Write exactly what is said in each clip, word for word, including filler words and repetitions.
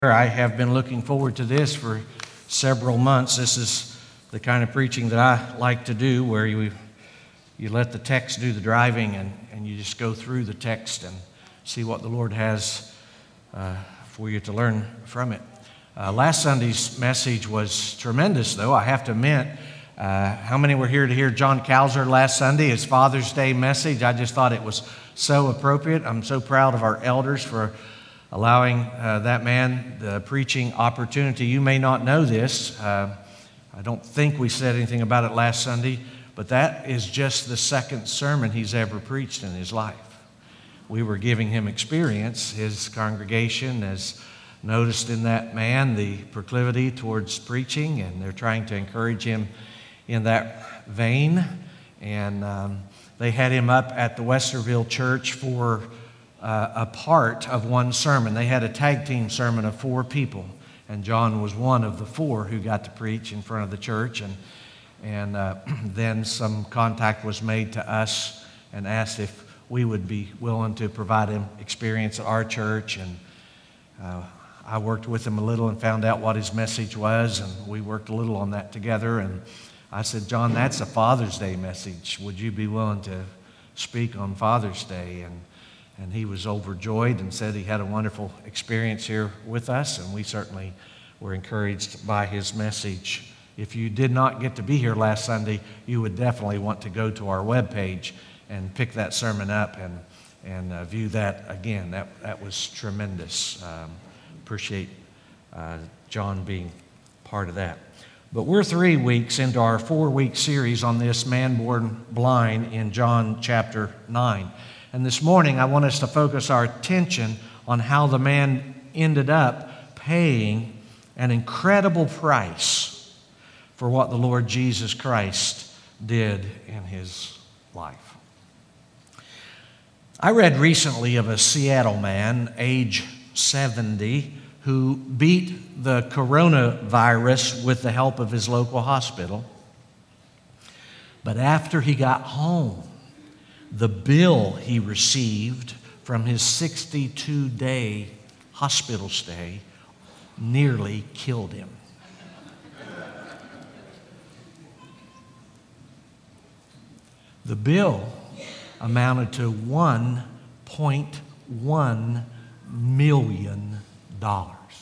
I have been looking forward to this for several months. This is the kind of preaching that I like to do, where you you let the text do the driving and, and you just go through the text and see what the Lord has uh, for you to learn from it. Uh, last Sunday's message was tremendous, though. I have to admit, uh, how many were here to hear John Calzer last Sunday, his Father's Day message? I just thought it was so appropriate. I'm so proud of our elders for allowing uh, that man the preaching opportunity. You may not know this. Uh, I don't think we said anything about it last Sunday, but that is just the second sermon he's ever preached in his life. We were giving him experience. His congregation has noticed in that man the proclivity towards preaching, and they're trying to encourage him in that vein. And um, they had him up at the Westerville Church for Uh, a part of one sermon. They had a tag team sermon of four people, and John was one of the four who got to preach in front of the church. And and uh, then some contact was made to us and asked if we would be willing to provide him experience at our church. And uh, I worked with him a little and found out what his message was, and we worked a little on that together. And I said, John, that's a Father's Day message. Would you be willing to speak on Father's Day? And And he was overjoyed and said he had a wonderful experience here with us, and we certainly were encouraged by his message. If you did not get to be here last Sunday, you would definitely want to go to our webpage and pick that sermon up and, and uh, view that again. That, that was tremendous. Um, appreciate uh, John being part of that. But we're three weeks into our four-week series on this man born blind in John chapter nine. And this morning, I want us to focus our attention on how the man ended up paying an incredible price for what the Lord Jesus Christ did in his life. I read recently of a Seattle man, age seventy, who beat the coronavirus with the help of his local hospital. But after he got home, the bill he received from his sixty-two day hospital stay nearly killed him. The bill amounted to one point one million dollars.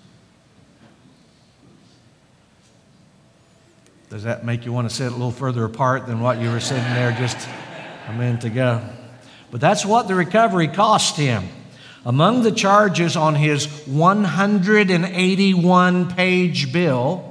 Does that make you want to sit a little further apart than what you were sitting there just a minute ago? But that's what the recovery cost him. Among the charges on his one hundred eighty-one page bill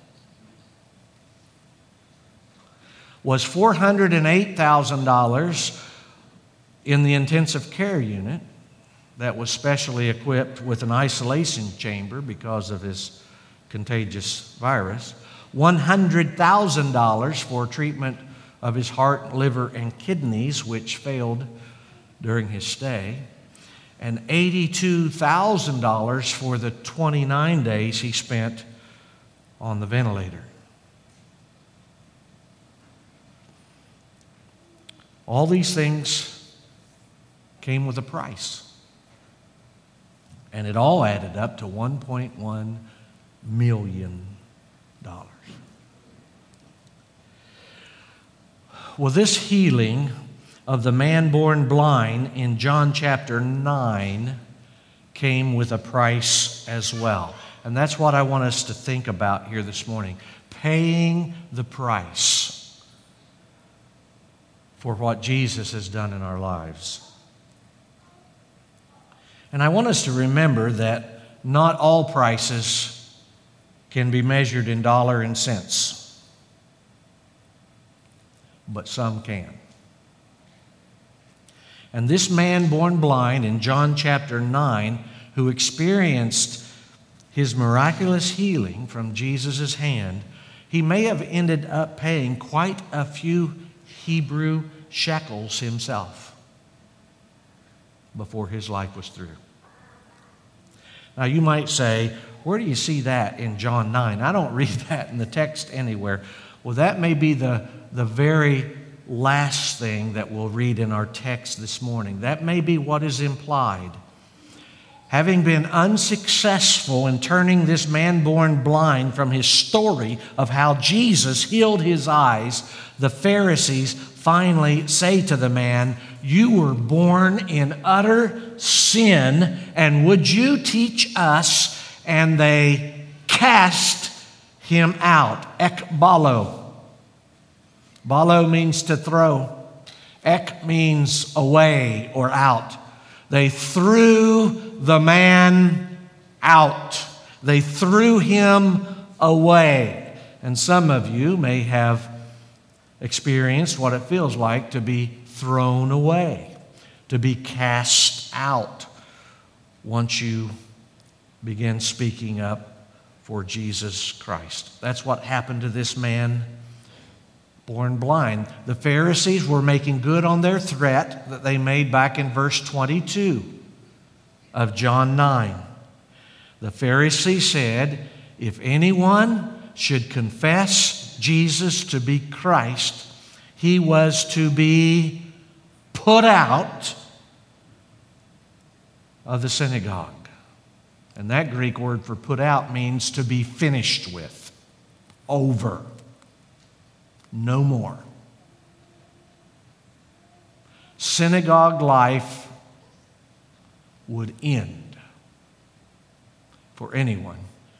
was four hundred eight thousand dollars in the intensive care unit that was specially equipped with an isolation chamber because of his contagious virus, one hundred thousand dollars for treatment of his heart, liver, and kidneys, which failed during his stay, and eighty-two thousand dollars for the twenty-nine days he spent on the ventilator. All these things came with a price, and it all added up to one point one million dollars. Well, this healing of the man born blind in John chapter nine came with a price as well. And that's what I want us to think about here this morning. Paying the price for what Jesus has done in our lives. And I want us to remember that not all prices can be measured in dollars and cents, but some can. And this man born blind in John chapter nine, who experienced his miraculous healing from Jesus' hand, he may have ended up paying quite a few Hebrew shekels himself before his life was through. Now you might say, where do you see that in John nine? I don't read that in the text anywhere. Well, that may be the, the very last thing that we'll read in our text this morning. That may be what is implied. having been unsuccessful in turning this man born blind from his story of how Jesus healed his eyes, the Pharisees finally say to the man, "You were born in utter sin, and would you teach us?" And they cast him out. Ekbalo. Balo means to throw. Ek means away or out. They threw the man out. They threw him away. And some of you may have experienced what it feels like to be thrown away, to be cast out once you begin speaking up for Jesus Christ. That's what happened to this man born blind. The Pharisees were making good on their threat that they made back in verse twenty-two of John nine. The Pharisee said, if anyone should confess Jesus to be Christ, he was to be put out of the synagogue. And that Greek word for put out means to be finished with, over. No more. Synagogue life would end for anyone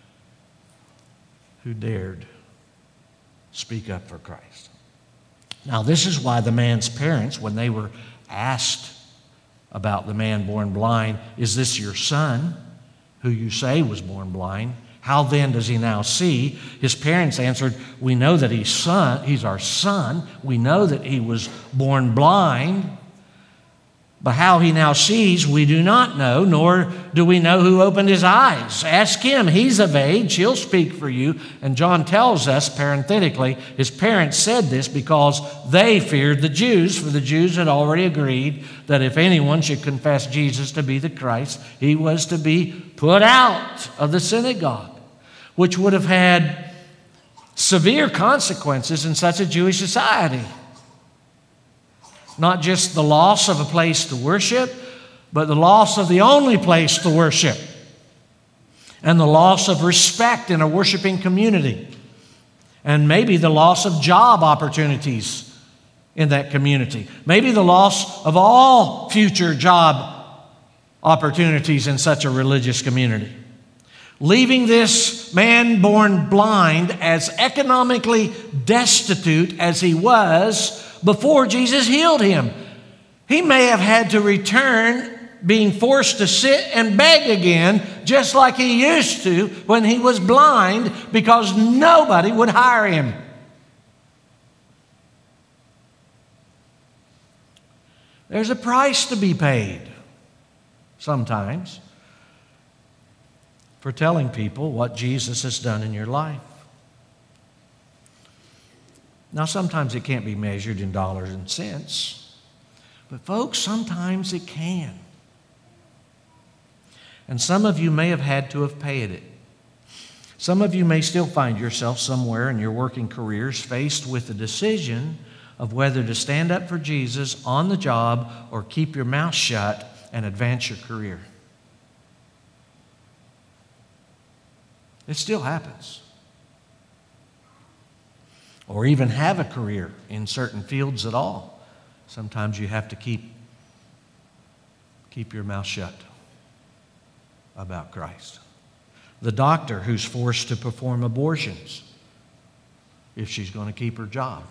who dared speak up for Christ. Now, this is why the man's parents, when they were asked about the man born blind, is this your son, who you say was born blind? How then does he now see? His parents answered, we know that he's son, he's our son. We know that he was born blind. But how he now sees, we do not know, nor do we know who opened his eyes. Ask him. He's of age. He'll speak for you. And John tells us, parenthetically, his parents said this because they feared the Jews, for the Jews had already agreed that if anyone should confess Jesus to be the Christ, he was to be put out of the synagogue, which would have had severe consequences in such a Jewish society. Not just the loss of a place to worship, but the loss of the only place to worship, and the loss of respect in a worshiping community, and maybe the loss of job opportunities in that community, maybe the loss of all future job opportunities in such a religious community. Leaving this man born blind as economically destitute as he was before Jesus healed him. He may have had to return, being forced to sit and beg again, just like he used to when he was blind, because nobody would hire him. There's a price to be paid sometimes for telling people what Jesus has done in your life. Now, sometimes it can't be measured in dollars and cents, but folks, sometimes it can. And some of you may have had to have paid it. Some of you may still find yourself somewhere in your working careers faced with the decision of whether to stand up for Jesus on the job or keep your mouth shut and advance your career. It still happens. Or even have a career in certain fields at all. Sometimes you have to keep, keep your mouth shut about Christ. The doctor who's forced to perform abortions if she's going to keep her job.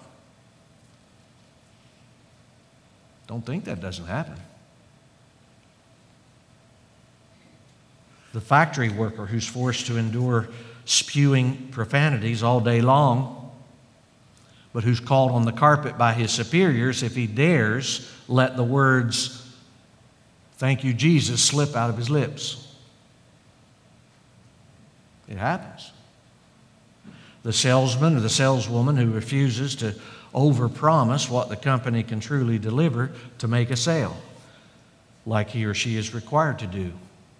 Don't think that doesn't happen. The factory worker who's forced to endure spewing profanities all day long, but who's called on the carpet by his superiors if he dares let the words, "Thank you, Jesus," slip out of his lips. It happens. The salesman or the saleswoman who refuses to overpromise what the company can truly deliver to make a sale, like he or she is required to do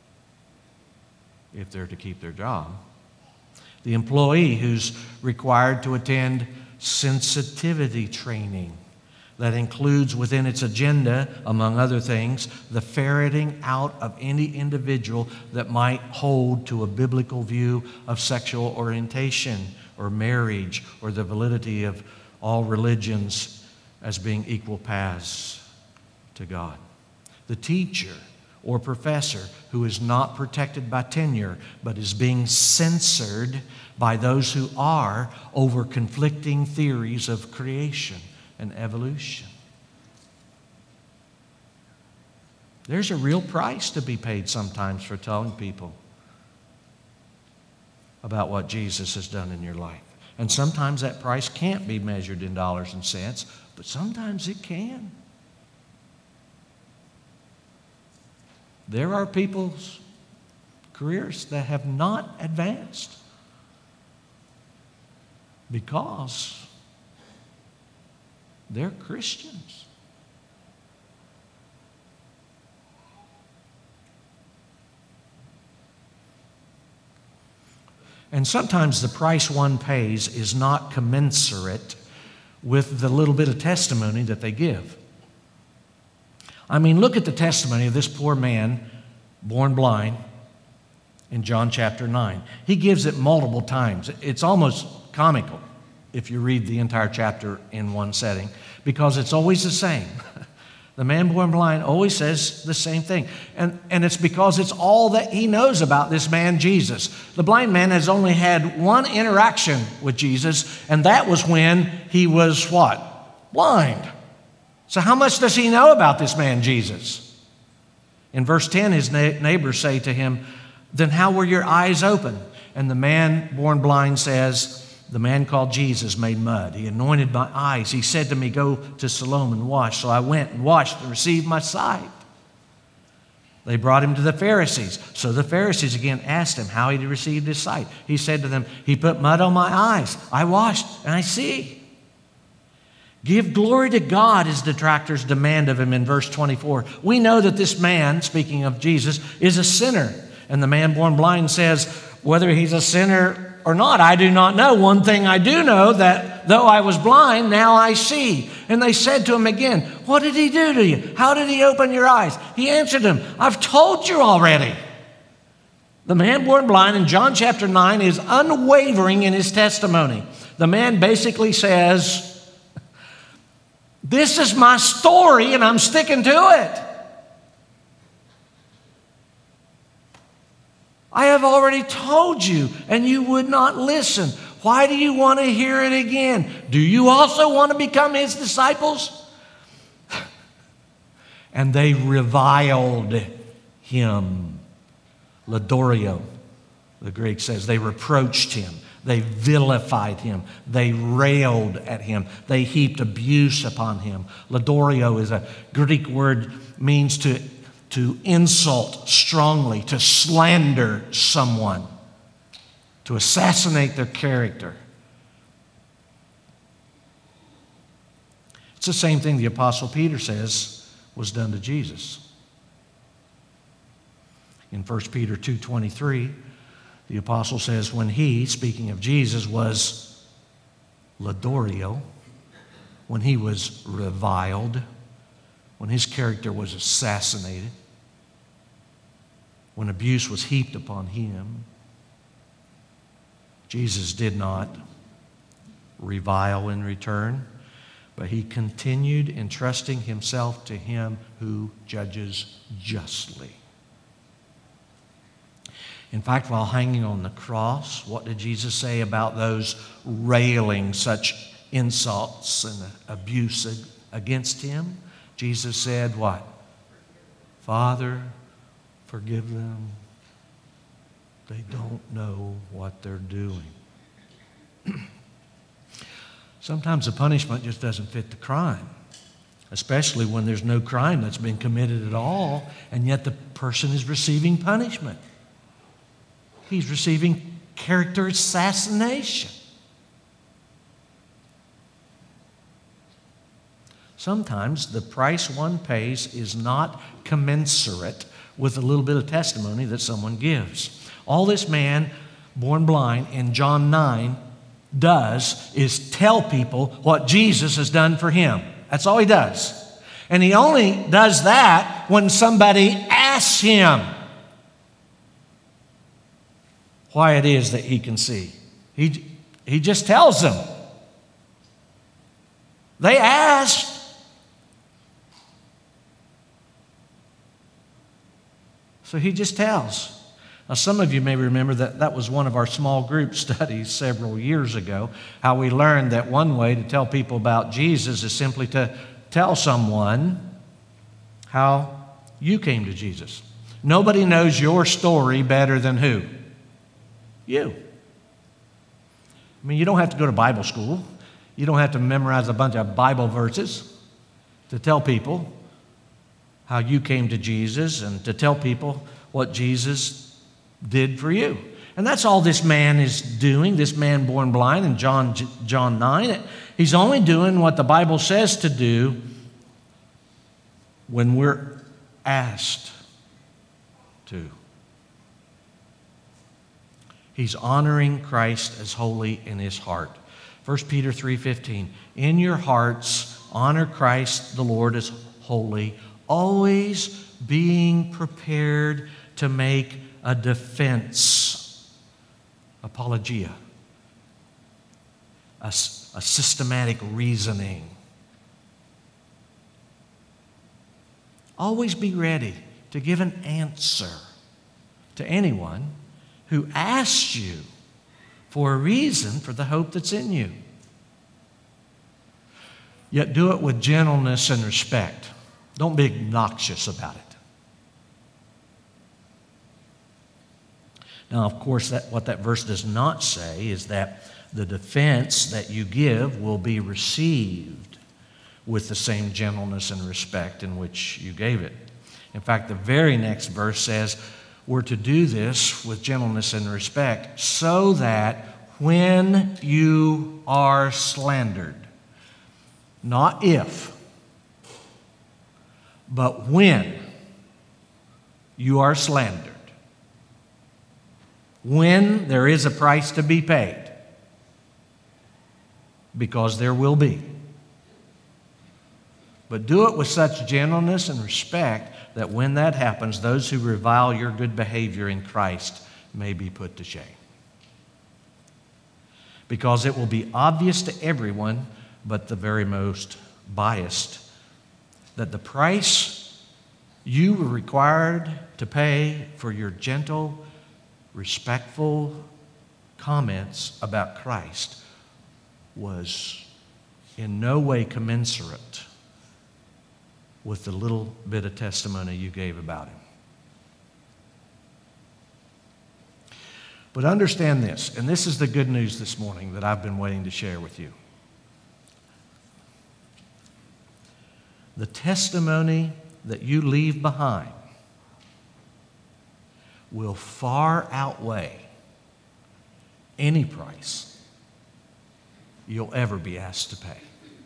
if they're to keep their job. The employee who's required to attend sensitivity training that includes within its agenda, among other things, the ferreting out of any individual that might hold to a biblical view of sexual orientation or marriage or the validity of all religions as being equal paths to God. The teacher or professor who is not protected by tenure but is being censored by those who are over conflicting theories of creation and evolution. There's a real price to be paid sometimes for telling people about what Jesus has done in your life. And sometimes that price can't be measured in dollars and cents, but sometimes it can. There are people's careers that have not advanced because they're Christians. And sometimes the price one pays is not commensurate with the little bit of testimony that they give. I mean, look at the testimony of this poor man born blind in John chapter nine. He gives it multiple times. It's almost comical if you read the entire chapter in one setting, because it's always the same. The man born blind always says the same thing. And, and it's because it's all that he knows about this man, Jesus. The blind man has only had one interaction with Jesus, and that was when he was what? Blind. So how much does he know about this man, Jesus? In verse ten, his na- neighbors say to him, "Then how were your eyes open?" And the man born blind says, "The man called Jesus made mud. He anointed my eyes. He said to me, 'Go to Siloam and wash.' So I went and washed and received my sight." They brought him to the Pharisees. So the Pharisees again asked him how he received his sight. He said to them, "He put mud on my eyes. I washed and I see." Give glory to God, his detractors demand of him in verse twenty-four. We know that this man, speaking of Jesus, is a sinner. And the man born blind says, whether he's a sinner or not, I do not know. One thing I do know, that though I was blind, now I see. And they said to him again, "What did he do to you? How did he open your eyes?" He answered them, "I've told you already." The man born blind in John chapter nine is unwavering in his testimony. The man basically says, "This is my story and I'm sticking to it. I have already told you and you would not listen. Why do you want to hear it again? Do you also want to become his disciples?" And they reviled him. Ladorio, the Greek says, they reproached him. They vilified him. They railed at him. They heaped abuse upon him. Ladorio is a Greek word, means to, to insult strongly, to slander someone, to assassinate their character. It's the same thing the Apostle Peter says was done to Jesus. In First Peter two twenty-three, the apostle says, when he, speaking of Jesus, was Ladorio, when he was reviled, when his character was assassinated, when abuse was heaped upon him, Jesus did not revile in return, but he continued entrusting himself to him who judges justly. In fact, while hanging on the cross, what did Jesus say about those railing such insults and abuse against him? Jesus said what? "Father, forgive them. They don't know what they're doing." Sometimes the punishment just doesn't fit the crime, especially when there's no crime that's been committed at all, and yet the person is receiving punishment. He's receiving character assassination. Sometimes the price one pays is not commensurate with a little bit of testimony that someone gives. All this man, born blind, in John nine does is tell people what Jesus has done for him. That's all he does. And he only does that when somebody asks him why it is that he can see. He, he just tells them. They asked. So he just tells. Now, some of you may remember that that was one of our small group studies several years ago, how we learned that one way to tell people about Jesus is simply to tell someone how you came to Jesus. Nobody knows your story better than who? You. I mean, you don't have to go to Bible school. You don't have to memorize a bunch of Bible verses to tell people how you came to Jesus and to tell people what Jesus did for you. And that's all this man is doing, this man born blind in John, John nine. He's only doing what the Bible says to do when we're asked to. He's honoring Christ as holy in his heart. First Peter three fifteen, in your hearts honor Christ the Lord as holy, always being prepared to make a defense, apologia, a, a systematic reasoning. Always be ready to give an answer to anyone who asks you for a reason for the hope that's in you. Yet do it with gentleness and respect. Don't be obnoxious about it. Now, of course, that, what that verse does not say is that the defense that you give will be received with the same gentleness and respect in which you gave it. In fact, the very next verse says we're to do this with gentleness and respect so that when you are slandered, not if, but when you are slandered, when there is a price to be paid, because there will be. But do it with such gentleness and respect that when that happens, those who revile your good behavior in Christ may be put to shame. Because it will be obvious to everyone, but the very most biased, that the price you were required to pay for your gentle, respectful comments about Christ was in no way commensurate with the little bit of testimony you gave about him. But understand this, and this is the good news this morning that I've been waiting to share with you. The testimony that you leave behind will far outweigh any price you'll ever be asked to pay.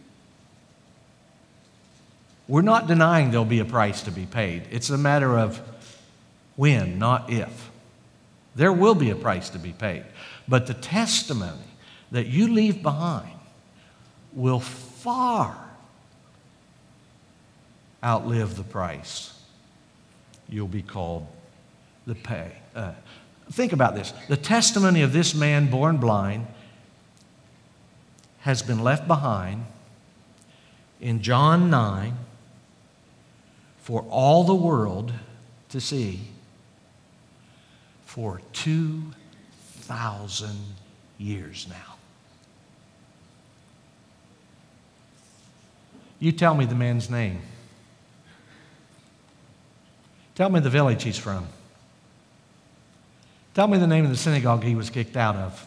We're not denying there'll be a price to be paid. It's a matter of when, not if. There will be a price to be paid. But the testimony that you leave behind will far outlive the price you'll be called the pay. Uh, think about this. The testimony of this man born blind has been left behind in John nine for all the world to see for two thousand years now. You tell me the man's name. Tell me the village he's from. Tell me the name of the synagogue he was kicked out of.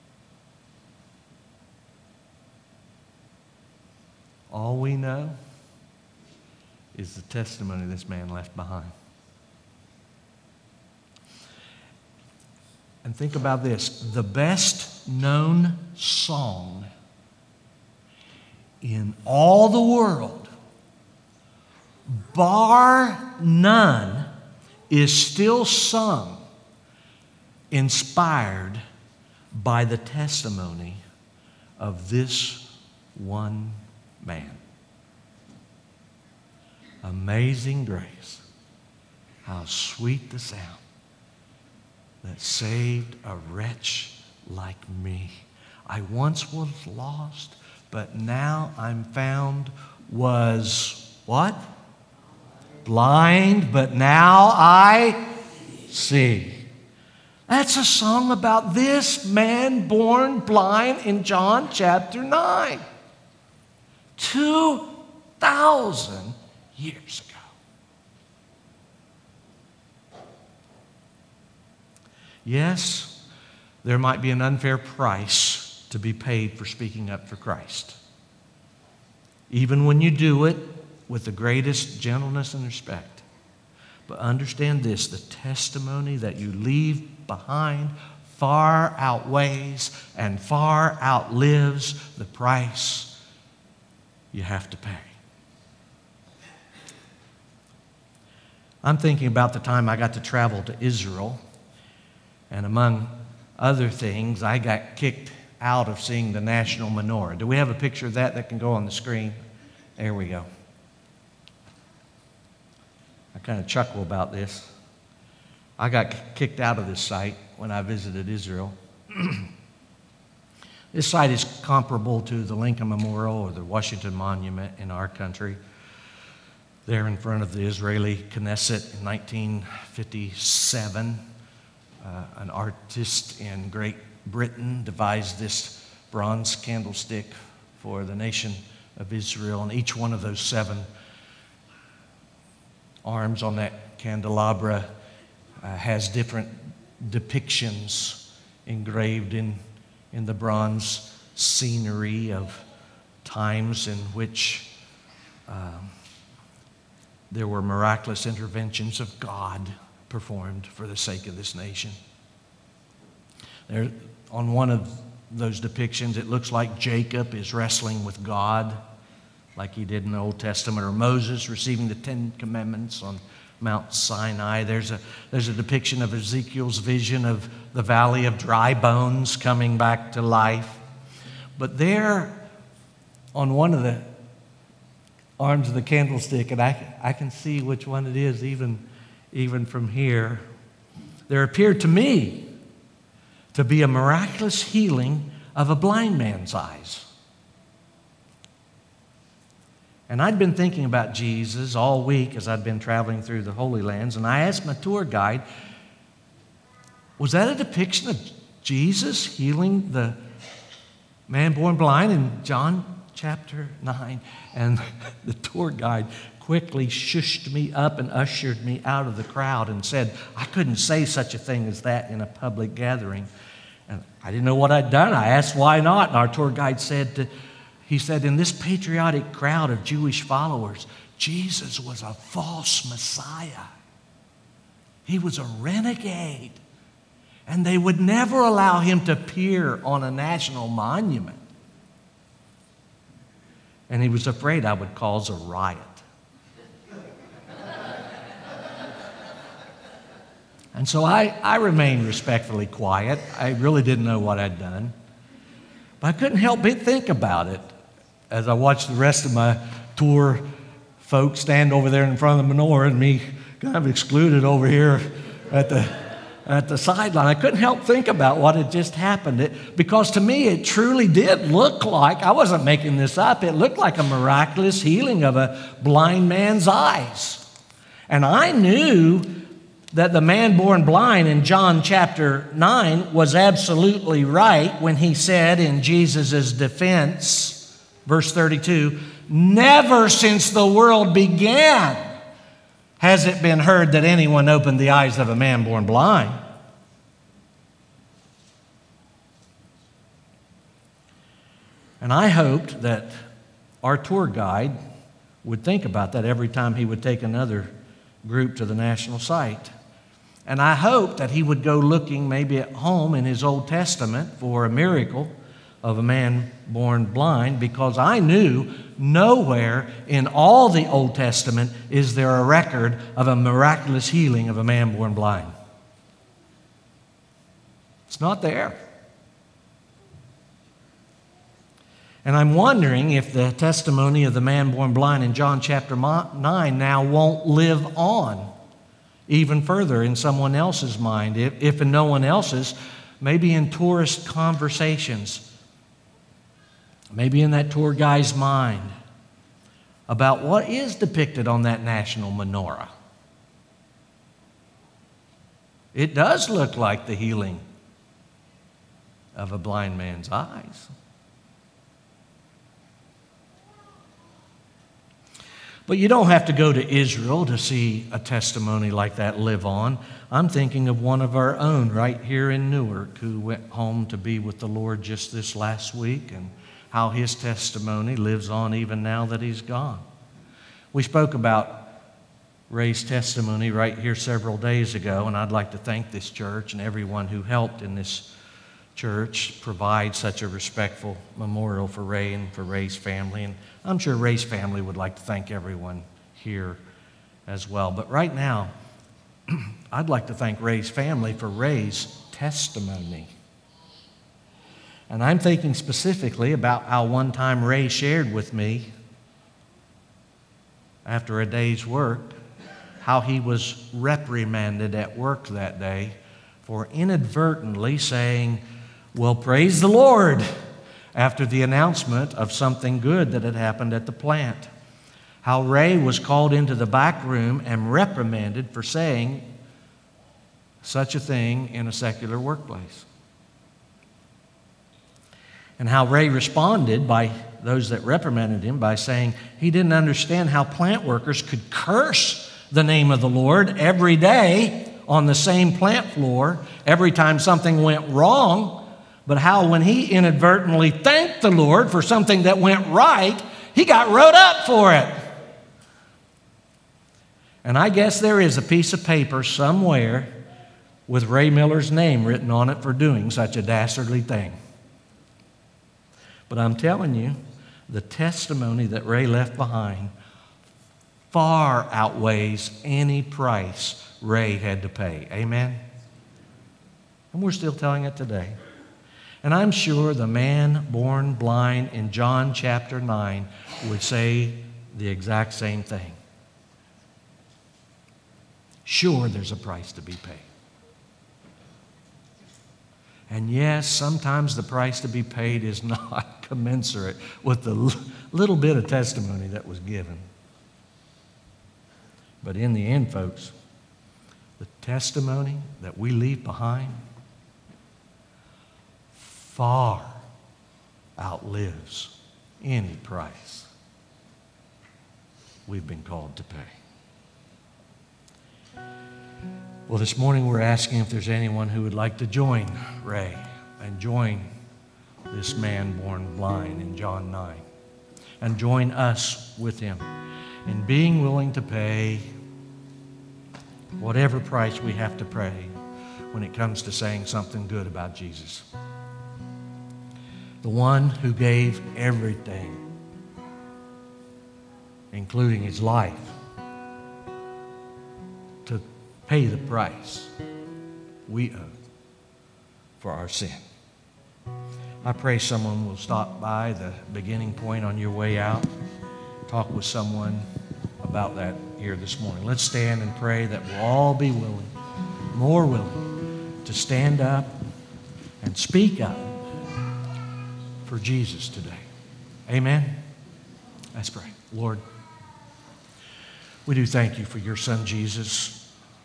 All we know is the testimony this man left behind. And think about this. The best known song in all the world, bar none, is still sung, inspired by the testimony of this one man. Amazing grace, how sweet the sound that saved a wretch like me. I once was lost, but now I'm found. Was what? Blind, but now I see. That's a song about this man born blind in John chapter nine. Two thousand years ago. Yes, there might be an unfair price to be paid for speaking up for Christ. Even when you do it with the greatest gentleness and respect. But understand this, the testimony that you leave behind far outweighs and far outlives the price you have to pay. I'm thinking about the time I got to travel to Israel, and among other things, I got kicked out of seeing the national menorah. Do we have a picture of that that can go on the screen? There we go. I kind of chuckle about this. I got kicked out of this site when I visited Israel. This site is comparable to the Lincoln Memorial or the Washington Monument in our country. There in front of the Israeli Knesset in nineteen fifty-seven, uh, an artist in Great Britain devised this bronze candlestick for the nation of Israel, and each one of those seven arms on that candelabra uh, has different depictions engraved in, in the bronze scenery of times in which um, there were miraculous interventions of God performed for the sake of this nation. There, on one of those depictions, it looks like Jacob is wrestling with God, like he did in the Old Testament, or Moses receiving the Ten Commandments on Mount Sinai. There's a, there's a depiction of Ezekiel's vision of the valley of dry bones coming back to life. But there, on one of the arms of the candlestick, and I, I can see which one it is even, even from here, there appeared to me to be a miraculous healing of a blind man's eyes. And I'd been thinking about Jesus all week as I'd been traveling through the Holy Lands, and I asked my tour guide, was that a depiction of Jesus healing the man born blind in John chapter nine? And the tour guide quickly shushed me up and ushered me out of the crowd and said I couldn't say such a thing as that in a public gathering. And I didn't know what I'd done. I asked why not, and our tour guide said to He said, in this patriotic crowd of Jewish followers, Jesus was a false Messiah. He was a renegade. And they would never allow him to appear on a national monument. And he was afraid I would cause a riot. And so I, I remained respectfully quiet. I really didn't know what I'd done. But I couldn't help but think about it as I watched the rest of my tour folks stand over there in front of the menorah and me kind of excluded over here at the, at the sideline. I couldn't help think about what had just happened. It, because to me it truly did look like, I wasn't making this up, it looked like a miraculous healing of a blind man's eyes. And I knew that the man born blind in John chapter nine was absolutely right when he said in Jesus' defense, verse thirty-two, never since the world began has it been heard that anyone opened the eyes of a man born blind. And I hoped that our tour guide would think about that every time he would take another group to the national site. And I hoped that he would go looking maybe at home in his Old Testament for a miracle of a man born blind, because I knew nowhere in all the Old Testament is there a record of a miraculous healing of a man born blind. It's not there. And I'm wondering if the testimony of the man born blind in John chapter nine now won't live on even further in someone else's mind, if, if in no one else's, maybe in tourist conversations, maybe in that tour guide's mind, about what is depicted on that national menorah. It does look like the healing of a blind man's eyes. But you don't have to go to Israel to see a testimony like that live on. I'm thinking of one of our own right here in Newark who went home to be with the Lord just this last week, and how his testimony lives on even now that he's gone. We spoke about Ray's testimony right here several days ago, and I'd like to thank this church and everyone who helped in this church provide such a respectful memorial for Ray and for Ray's family. And I'm sure Ray's family would like to thank everyone here as well. But right now, I'd like to thank Ray's family for Ray's testimony. And I'm thinking specifically about how one time Ray shared with me after a day's work how he was reprimanded at work that day for inadvertently saying, "Well, praise the Lord," after the announcement of something good that had happened at the plant. How Ray was called into the back room and reprimanded for saying such a thing in a secular workplace. And how Ray responded by those that reprimanded him by saying he didn't understand how plant workers could curse the name of the Lord every day on the same plant floor every time something went wrong, but how when he inadvertently thanked the Lord for something that went right, he got wrote up for it. And I guess there is a piece of paper somewhere with Ray Miller's name written on it for doing such a dastardly thing. But I'm telling you, the testimony that Ray left behind far outweighs any price Ray had to pay. Amen? And we're still telling it today. And I'm sure the man born blind in John chapter nine would say the exact same thing. Sure, there's a price to be paid. And yes, sometimes the price to be paid is not commensurate with the little bit of testimony that was given. But in the end, folks, the testimony that we leave behind far outlives any price we've been called to pay. Well, this morning we're asking if there's anyone who would like to join Ray and join this man born blind in John nine and join us with him in being willing to pay whatever price we have to pay when it comes to saying something good about Jesus. The one who gave everything, including his life, to pay the price we owe for our sin. I pray someone will stop by the beginning point on your way out, talk with someone about that here this morning. Let's stand and pray that we'll all be willing, more willing, to stand up and speak up for Jesus today. Amen? Let's pray. Lord, we do thank you for your Son, Jesus.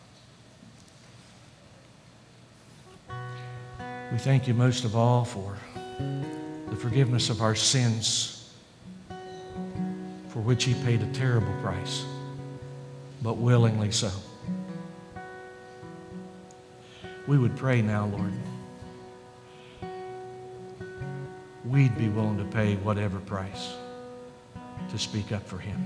We thank you most of all for the forgiveness of our sins, for which he paid a terrible price, but willingly so. We would pray now, Lord, we'd be willing to pay whatever price to speak up for him.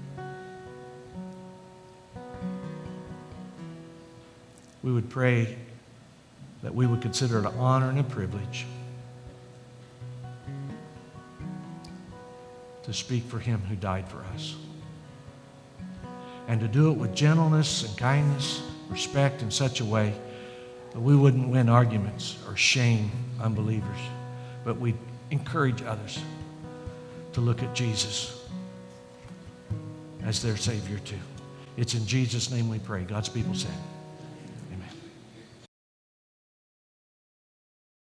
We would pray that we would consider it an honor and a privilege to speak for him who died for us, and to do it with gentleness and kindness, respect in such a way that we wouldn't win arguments or shame unbelievers, but we'd encourage others to look at Jesus as their Savior too. It's in Jesus' name we pray. God's people say.